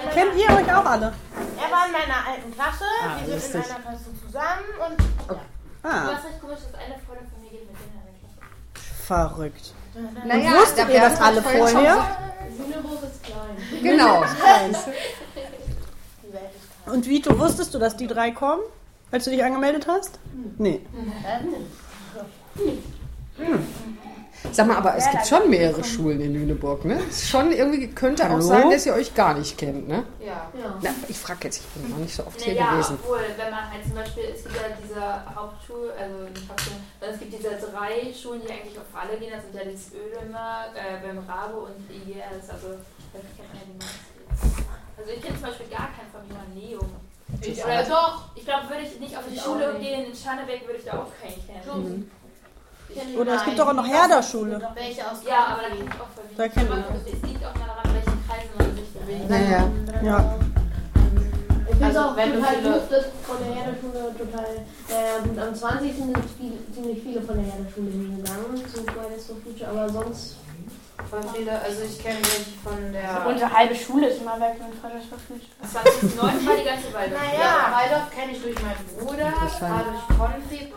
Kennt ihr euch auch alle? Er war in meiner alten Klasse, wir sind lustig. in einer Klasse zusammen und Du hast recht komisch, dass eine Freundin von mir geht mit denen in der Klasse. Verrückt. Naja, Wusstet ihr das alle vorher? Lüneburg ist klein. Genau. die Welt ist klein. Und Vito, wusstest du, dass die 3 kommen, als du dich angemeldet hast? Nee. Sag mal, aber es gibt schon mehrere Schulen in Lüneburg, ne? Es schon irgendwie könnte auch sein, dass ihr euch gar nicht kennt, ne? Ja. Na, ich frage jetzt, ich bin noch nicht so oft hier Ja, gewesen. obwohl, wenn man halt zum Beispiel, es gibt ja diese Hauptschule, also nicht Hauptschule, sondern es gibt diese 3 Schulen, die eigentlich auf alle gehen, das sind ja das Ödemer, beim Rabo und IGS, also da kennt man ja die meisten. Also ich kenne zum Beispiel gar keinen von meiner Neo. Oder doch, ich glaube, würde ich nicht auf die Schule gehen in Schannebeck, würde ich da auch keinen kennen. Oder es gibt doch auch noch Herder-Schule. Welche aus Ja, aber da kenne ich auch von Da kennt man. Es liegt auch mal daran, welchen Kreisen man sich bewegt. Naja. Ja. Ich finde es Also, auch wenn du total viele- doof, dass von der Herderschule total. Gut, am 20. sind ziemlich viele von der Herderschule hingegangen zu Fridays for Future, aber sonst. Voll viele, also ich kenne welche von der... Unsere halbe Schule ist immer weg mit Fridays for Future. 2009 war die ganze Waldorf. Naja, Waldorf kenne ich durch meinen Bruder, war durch Konfi,